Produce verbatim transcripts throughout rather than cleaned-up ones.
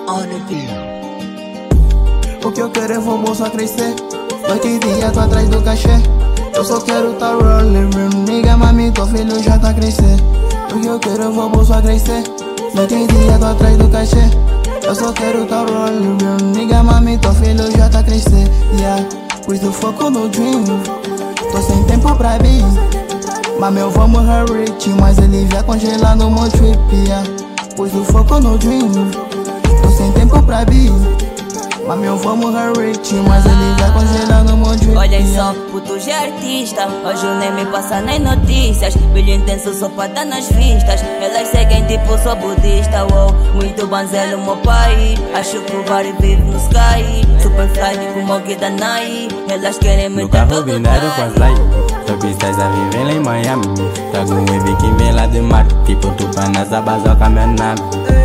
O que eu quero é vou bolsa crescer. Noite e dia tô atrás do cachê. Eu só quero tá rolling, real nigga, mami, teu filho já tá crescer. O que eu quero é vou bolsa crescer. Noite e dia tô atrás do cachê. Eu só quero tá rolling, real nigga, mami, teu filho já tá crescer. Yeah, pus o foco no dream. Tô sem tempo pra vir. Mami, eu vou morrer rich, mas ele vai congelar no meu trip. Yeah, pus o foco no dream. Tô sem tempo pra vir. Mami, eu vou morrer rich, mas ele vai congelar no meu drip. Olhem só, puto já é artista. Hoje o nem me passa nem notícias. Brilho intenso só pra dar nas vistas. Elas seguem tipo sou budista. Wow, muito banzelo meu pai. Acho que o body vive no sky. Super fly como o Guida Nai. Elas querem me no dar carro todo binário com as lights. Turistas a viver lá em Miami. Trago um E V que vem lá de mar. Tipo tu pra nessa bazoca minha nave.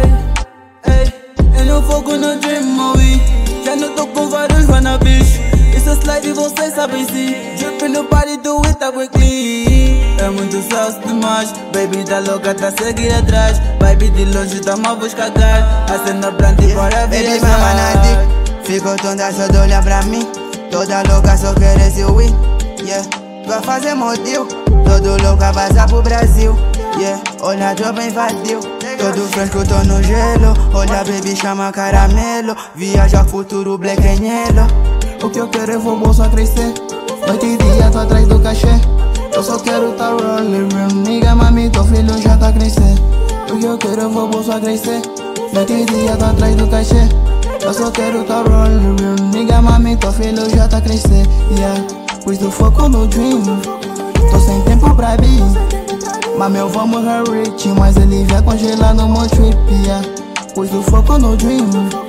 Ei, ei, eu não foco no dream, movie. Já não tô com vários wannabes. Isso é slide e vocês sabem sim. Drip no party do it tá quickly. É muito sauce demais. Baby tá louca, tá seguir atrás. Baby de longe tá mal vos cagar. A cena branca e bora Baby mama na dick. Ficou toda só de olhar pra mim. Toda louca só quer esse win. Yeah, vai fazer modelo. Todo louca vazar pro Brasil. Yeah, olha a tropa invadiu. Todo fresco, tô no gelo. Olha baby, chama caramelo. Viaja futuro, black and yellow. O que eu quero é vou bolsa crescer. Noite e dia tô atrás do cachê. Eu só quero tá rolling, real nigga, mami, teu filho já tá crescendo. O que eu quero é vou bolsa crescer. Noite e dia tô atrás do cachê. Eu só quero tá rolling, real nigga, mami, teu filho já tá crescendo. Yeah, pus o foco no dream. Tô sem tempo pra vir. Mami, eu vou morrer rich, mas ele vai congelar no meu trip. Yeah, pus o foco no dream.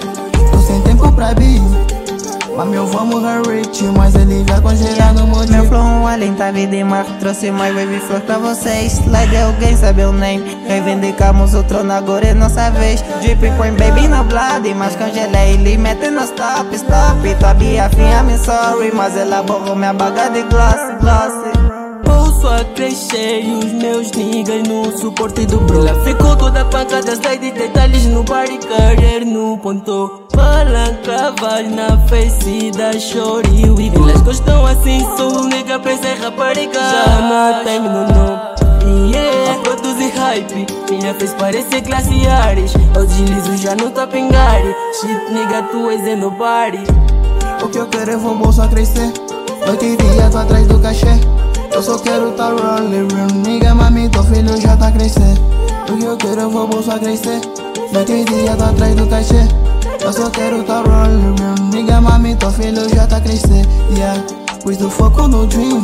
Tô sem tempo pra vir. Mami, eu vou morrer rich, mas ele vai congelar no meu trip. Meu flow um além tá vida em mar. Trouxe mais wave flow pra vocês. Slide é alguém sabe o name. Reivindicamos o trono, agora é nossa vez. Drip põe baby no blood, mas congelei ele mete no stop, stop. Tua bia finha me sorry, mas ela borrou minha baga de gloss, gloss. Bolso a crescer e os meus niggas no suporte do bro. Ela ficou toda pancada, slide detalhes no body, career no ponto. Palanca vai na face da choriu. E elas gostam assim, sou um nigga, pensei rapariga. Já não tem no nome. Yeah, a produzir hype. Minha face parece classe Ares. Eu deslizo já no top engare. Shit nigga, tu és é no party. O que eu quero é vou bolsa crescer. Noite e dia tô atrás do cachê. Eu só quero tá rolling, real nigga, mami, teu filho já tá crescendo. O que eu quero eu vou bolsa crescer. Noite e dia tô atrás do cachê. Eu só quero tá rolling, real nigga, mami, teu filho já tá crescendo. Yeah, pus o foco no dream.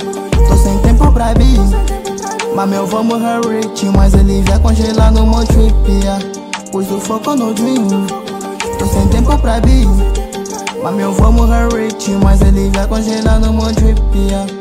Tô sem tempo pra vir. Mami, eu vou morrer rich, mas ele vai congelar no meu trip. Yeah, pus o foco no dream. Tô sem tempo pra vir. Mami, eu vou morrer rich, mas ele vai congelar no meu trip. Yeah.